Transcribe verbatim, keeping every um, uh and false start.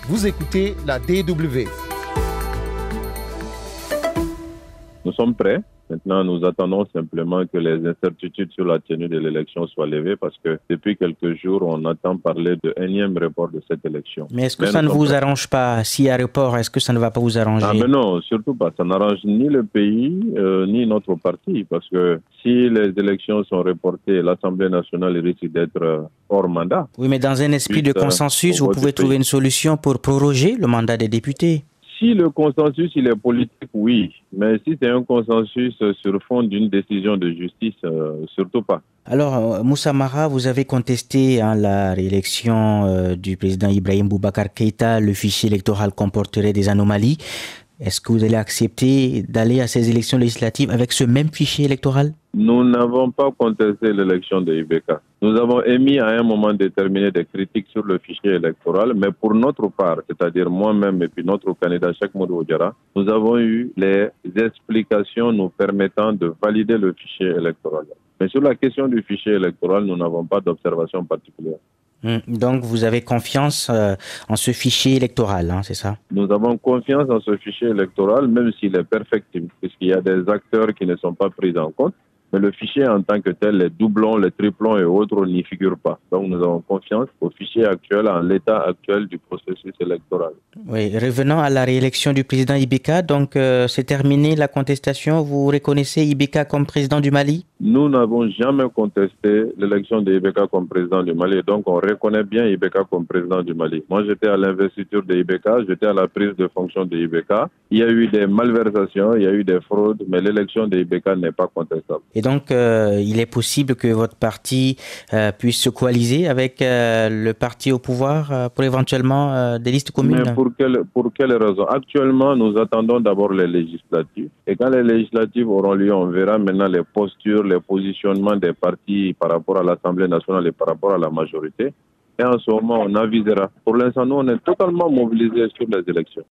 Vous écoutez la D W. Nous sommes prêts. Maintenant, nous attendons simplement que les incertitudes sur la tenue de l'élection soient levées parce que depuis quelques jours, on entend parler de énième report de cette élection. Mais est-ce que Mais ça ne vous prêts. arrange pas? S'il y a report, est-ce que ça ne va pas vous arranger? Ah ben non, surtout pas. Ça n'arrange ni le pays, euh, ni notre parti parce que si les élections sont reportées, l'Assemblée nationale risque d'être hors mandat. Oui, mais dans un esprit de consensus, vous pouvez trouver une solution pour proroger le mandat des députés. Si le consensus il est politique, oui. Mais si c'est un consensus sur fond d'une décision de justice, euh, surtout pas. Alors, Moussa Mara, vous avez contesté hein, la réélection euh, du président Ibrahim Boubacar Keïta. Le fichier électoral comporterait des anomalies. Est-ce que vous allez accepter d'aller à ces élections législatives avec ce même fichier électoral? Nous n'avons pas contesté l'élection de I B K. Nous avons émis à un moment déterminé des critiques sur le fichier électoral, mais pour notre part, c'est-à-dire moi-même et puis notre candidat Cheikh Modou Oudiara, nous avons eu les explications nous permettant de valider le fichier électoral. Mais sur la question du fichier électoral, nous n'avons pas d'observation particulière. Donc, vous avez confiance euh, en ce fichier électoral, hein, c'est ça? Nous avons confiance en ce fichier électoral, même s'il est perfectible, puisqu'il y a des acteurs qui ne sont pas pris en compte. Mais le fichier en tant que tel, les doublons, les triplons et autres n'y figurent pas. Donc, nous avons confiance au fichier actuel, en l'état actuel du processus électoral. Oui, revenons à la réélection du président I B K. Donc, euh, c'est terminé la contestation. Vous reconnaissez I B K comme président du Mali? Nous n'avons jamais contesté l'élection de I B K comme président du Mali. Donc, on reconnaît bien I B K comme président du Mali. Moi, j'étais à l'investiture de I B K, j'étais à la prise de fonction de I B K. Il y a eu des malversations, il y a eu des fraudes, mais l'élection de I B K n'est pas contestable. Et donc, euh, il est possible que votre parti euh, puisse se coaliser avec euh, le parti au pouvoir euh, pour éventuellement euh, des listes communes? Mais pour quelle, pour quelle raison? Actuellement, nous attendons d'abord les législatives. Et quand les législatives auront lieu, on verra maintenant les postures, les positionnements des partis par rapport à l'Assemblée nationale et par rapport à la majorité. Et en ce moment, on avisera. Pour l'instant, nous, on est totalement mobilisés sur les élections.